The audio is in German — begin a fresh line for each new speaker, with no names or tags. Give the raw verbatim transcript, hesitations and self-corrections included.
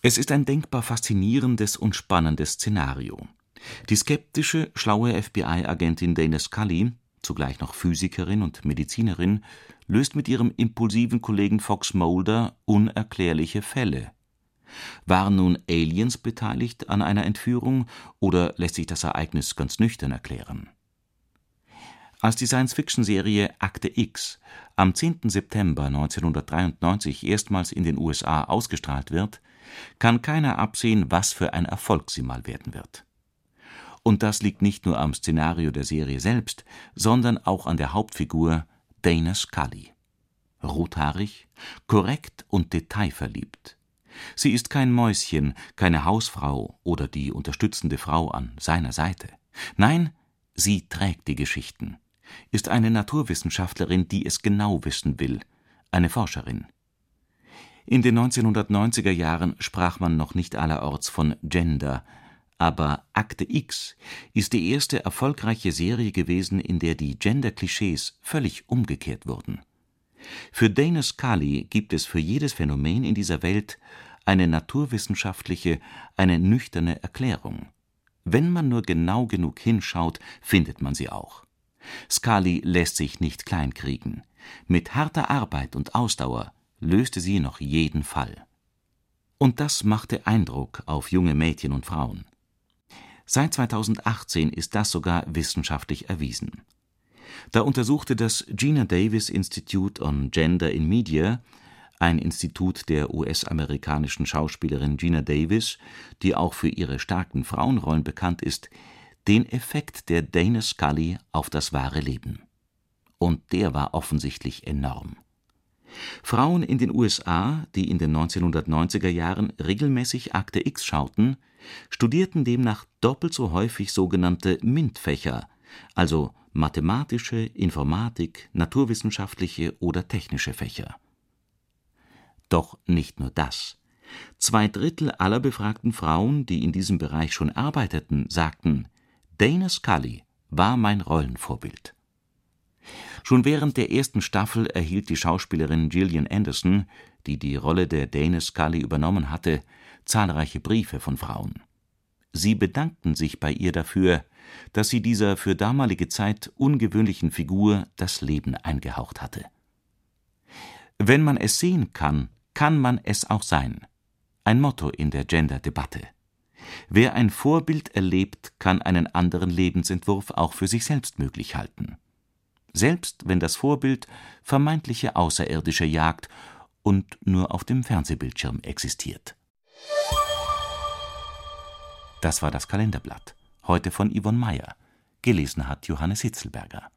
Es ist ein denkbar faszinierendes und spannendes Szenario. Die skeptische, schlaue F B I-Agentin Dana Scully, zugleich noch Physikerin und Medizinerin, löst mit ihrem impulsiven Kollegen Fox Mulder unerklärliche Fälle. Waren nun Aliens beteiligt an einer Entführung oder lässt sich das Ereignis ganz nüchtern erklären? Als die Science-Fiction-Serie Akte X am zehnten September neunzehnhundertdreiundneunzig erstmals in den U S A ausgestrahlt wird, kann keiner absehen, was für ein Erfolg sie mal werden wird. Und das liegt nicht nur am Szenario der Serie selbst, sondern auch an der Hauptfigur Dana Scully. Rothaarig, korrekt und detailverliebt. Sie ist kein Mäuschen, keine Hausfrau oder die unterstützende Frau an seiner Seite. Nein, sie trägt die Geschichten, ist eine Naturwissenschaftlerin, die es genau wissen will, eine Forscherin. In den neunzehnhundertneunziger Jahren sprach man noch nicht allerorts von Gender, aber Akte X ist die erste erfolgreiche Serie gewesen, in der die Gender-Klischees völlig umgekehrt wurden. Für Dana Scully gibt es für jedes Phänomen in dieser Welt eine naturwissenschaftliche, eine nüchterne Erklärung. Wenn man nur genau genug hinschaut, findet man sie auch. Scully lässt sich nicht kleinkriegen. Mit harter Arbeit und Ausdauer löste sie noch jeden Fall. Und das machte Eindruck auf junge Mädchen und Frauen. Seit zweitausendachtzehn ist das sogar wissenschaftlich erwiesen. Da untersuchte das Geena Davis Institute on Gender in Media, ein Institut der U S-amerikanischen Schauspielerin Geena Davis, die auch für ihre starken Frauenrollen bekannt ist, den Effekt der Dana Scully auf das wahre Leben. Und der war offensichtlich enorm. Frauen in den U S A, die in den neunzehnhundertneunziger Jahren regelmäßig Akte X schauten, studierten demnach doppelt so häufig sogenannte MINT-Fächer, also mathematische, Informatik, naturwissenschaftliche oder technische Fächer. Doch nicht nur das. Zwei Drittel aller befragten Frauen, die in diesem Bereich schon arbeiteten, sagten, Dana Scully war mein Rollenvorbild. Schon während der ersten Staffel erhielt die Schauspielerin Gillian Anderson, die die Rolle der Dana Scully übernommen hatte, zahlreiche Briefe von Frauen. Sie bedankten sich bei ihr dafür, dass sie dieser für damalige Zeit ungewöhnlichen Figur das Leben eingehaucht hatte. Wenn man es sehen kann, kann man es auch sein. Ein Motto in der Gender-Debatte. Wer ein Vorbild erlebt, kann einen anderen Lebensentwurf auch für sich selbst möglich halten. Selbst wenn das Vorbild vermeintliche Außerirdische jagt und nur auf dem Fernsehbildschirm existiert. Das war das Kalenderblatt, heute von Yvonne Meyer. Gelesen hat Johannes Hitzelberger.